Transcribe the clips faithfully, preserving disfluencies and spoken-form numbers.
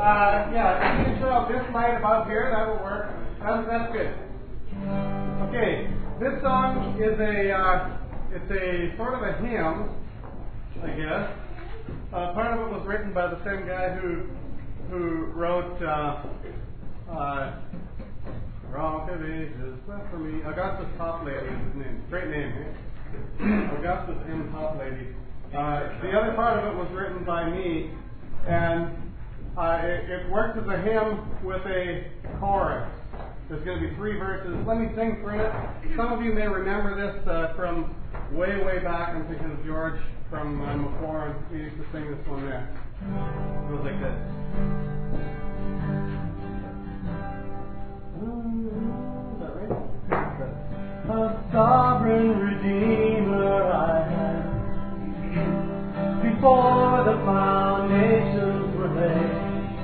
Uh, yeah, you can turn off this light above here. That will work. That's, that's good. Okay, this song is a uh, it's a sort of a hymn, I guess. Uh, part of it was written by the same guy who who wrote uh, uh, Rock of Ages, left for me. Augustus Toplady is his name. Great name, eh? Augustus M. Toplady. Uh, the other part of it was written by me, and uh, it, it works as a hymn with a chorus. There's going to be three verses. Let me sing for you. Some of you may remember this uh, from way, way back. I'm thinking of George from uh, McLaurin. We used to sing this one there. It goes like this. Is that right? A sovereign Redeemer I am. Before the foundations were laid,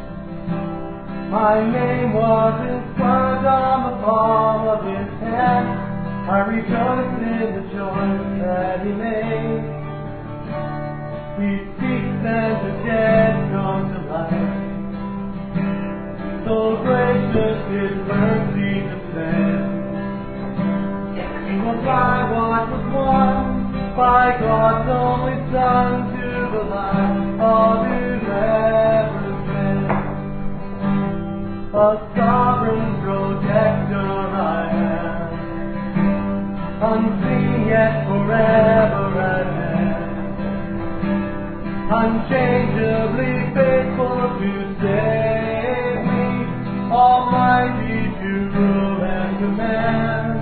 my name was inscribed on the palm of his hand. I rejoice in the joy that he made. He speaks and the dead come to life. So gracious his mercy descends. He will fly what was won by God's only Son to the light of his ever been. A sovereign protector I am, unseen yet forever at hand, unchangeably faithful to save me, almighty to rule and command.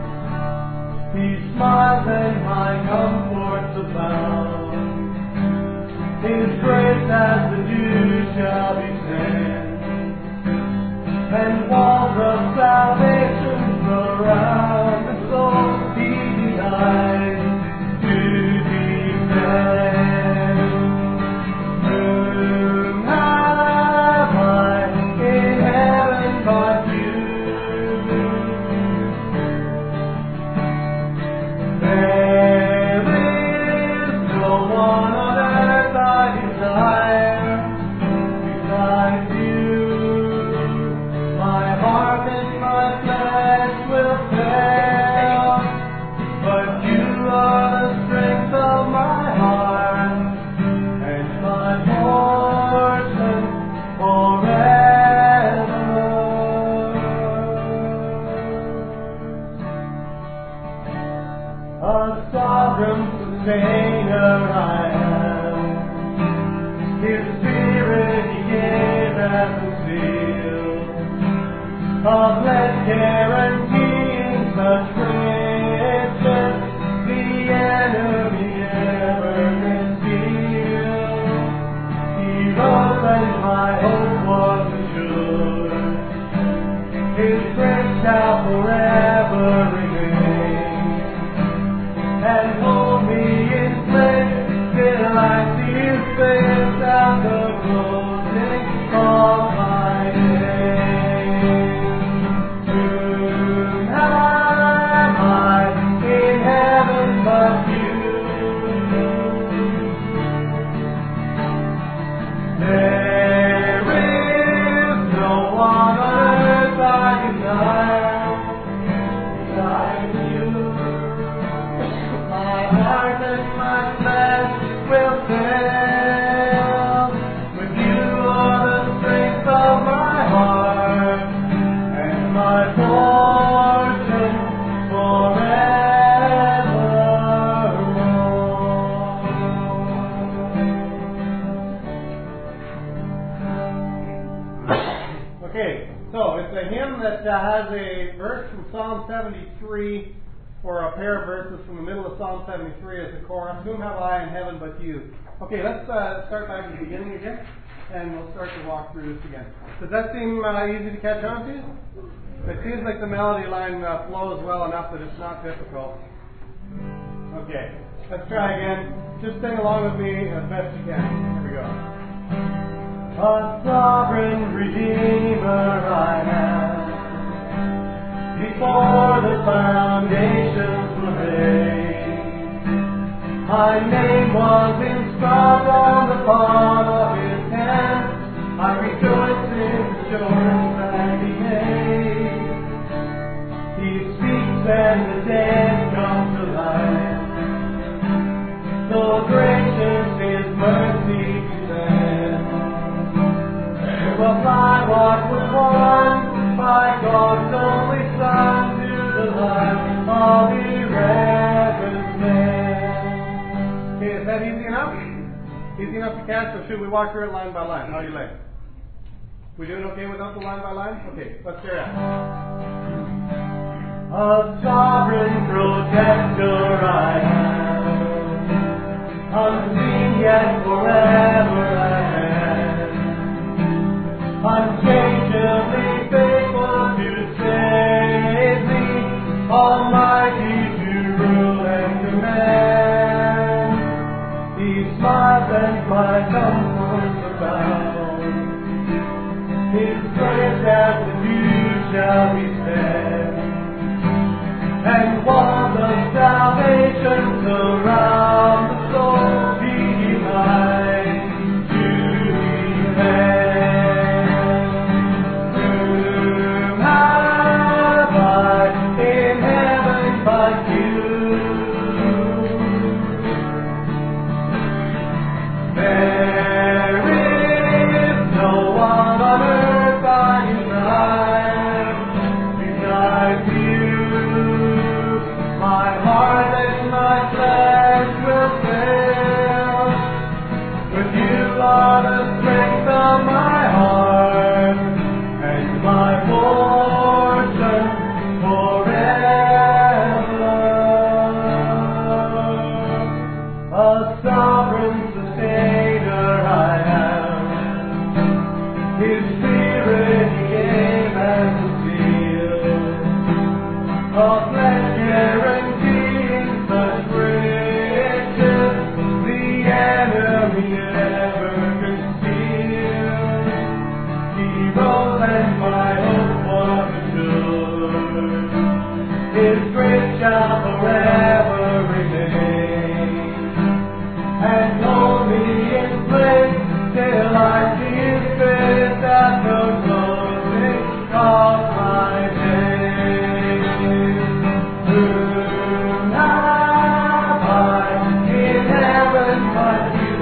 He smiles and my comforts abound. His grace as the dew shall be sent, and walls of salvation surround the soul he denies to defend. Whom have I in heaven but you? There is no one on earth I desire besides you. My heart and my flesh will fail, but you are the strength of my heart and my portion forever. A sovereign sustainer I am. His spirit he gave as a seal, a blessed guaranteeing such riches the enemy ever can steal. He rose and my hope was assured. His grace shall forever remain and hold me in place till I see his face at the closing of my days. Whom am I in heaven but you? There is no one on earth I desire besides you. My heart and my flesh will fail, but you are the strength of my heart and my portion forevermore. Okay, so it's a hymn that uh, has a verse from Psalm seventy-three, or a pair of verses from the middle of Psalm seventy-three as a chorus. Whom have I in heaven but you? Okay, let's uh, start back at the beginning again, and we'll start to walk through this again. Does that seem uh, easy to catch on to? It seems like the melody line uh, flows well enough that it's not difficult. Okay, let's try again. Just sing along with me as best you can. Here we go. A sovereign Redeemer I am. Before the foundations were laid, my name was inscribed on the palm of his hand. I rejoice life of irreverent men. Okay, is that easy enough? Easy enough to catch, or should we walk through it line by line? How do you like? We doing okay without the line by line? Okay, let's hear it. A sovereign protector I am, unseen yet forever I am, unchangeably faithful to save me, almighty to rule and command. He smiles and my comforts abound. His praise as the dew shall be fed, and walls of salvation surround the soul behind to defend. Whom have I in heaven but you? There is no one on earth I desire besides you. My heart and my flesh will fail, but you are the strength of my heart and my portion forever. A sovereign sustainer I am, His Spirit He gave as a seal, a flesh guaranteeing such riches the enemy never can steal. He rose and my hope was assured. His grace shall forever remain, and hold me in place till I see His face at the closing of my days. Whom have I in heaven but you?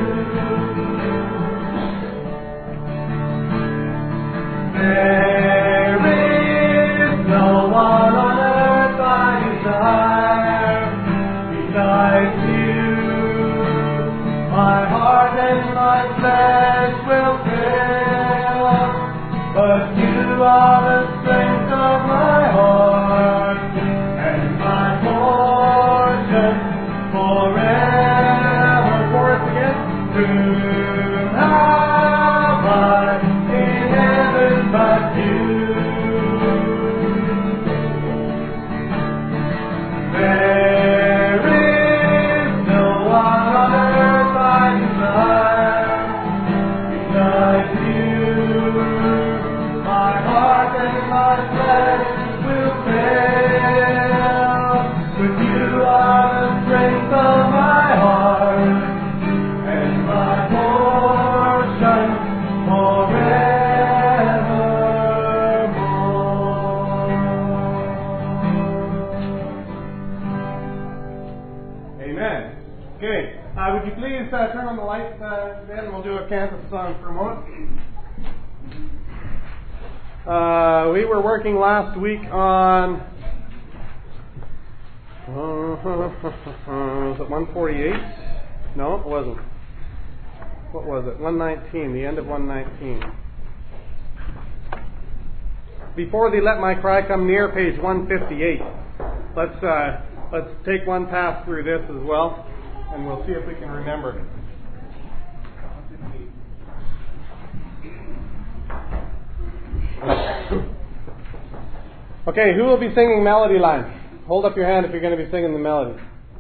There is no one on earth I desire besides you. My heart and my flesh will fail, but you are the strength of my heart and my portion forever. Chorus again. Whom have I in heaven but you? There is no one on earth I desire besides you. My heart and my flesh will fail, but you are the strength of my heart and my portion forevermore. Amen. Okay, uh, would you please uh, turn on the lights, uh, Ben, and we'll do a campus song for a moment. Uh, we were working last week on, uh, was it one forty-eight? No, it wasn't. What was it? one nineteen, the end of one nineteen. Before Thee Let My Cry Come Near, page one fifty-eight. Let's uh, let's take one pass through this as well, and we'll see if we can remember it. Okay, who will be singing melody lines? Hold up your hand if you're going to be singing the melody.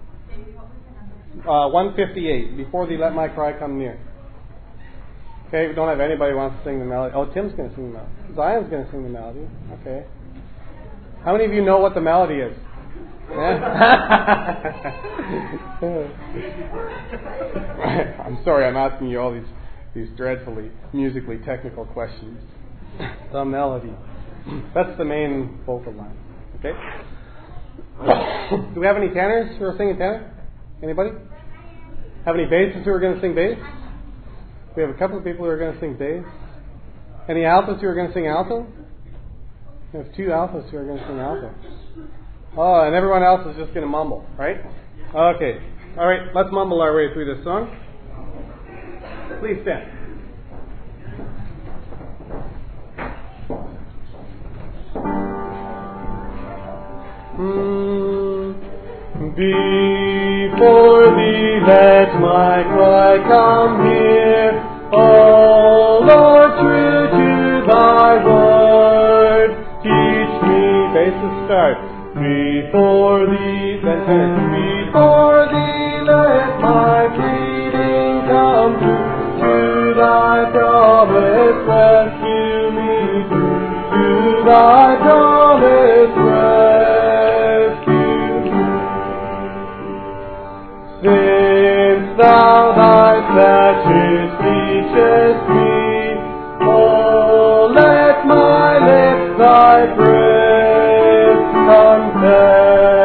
Uh, one fifty-eight. Before Thee Let My Cry Come Near. Okay, we don't have anybody who wants to sing the melody. Oh, Tim's going to sing the melody. Zion's going to sing the melody. Okay. How many of you know what the melody is? I'm sorry, I'm asking you all these these dreadfully musically technical questions. The melody. That's the main vocal line. Okay? Do we have any tenors who are singing tenor? Anybody? Have any basses who are going to sing bass? We have a couple of people who are going to sing bass. Any altos who are going to sing alto? We have two altos who are going to sing alto. Oh, and everyone else is just going to mumble, right? Okay. All right, let's mumble our way through this song. Please stand. Mm. Before thee let my cry come here, O Lord, true to thy word. Teach me, basis start. Before thee, then finish. Before thee let my pleading come true, to thy promise rescue me, to thy promise rescue me. Since thou thy statutes teachest me, oh, let my lips thy praise confess.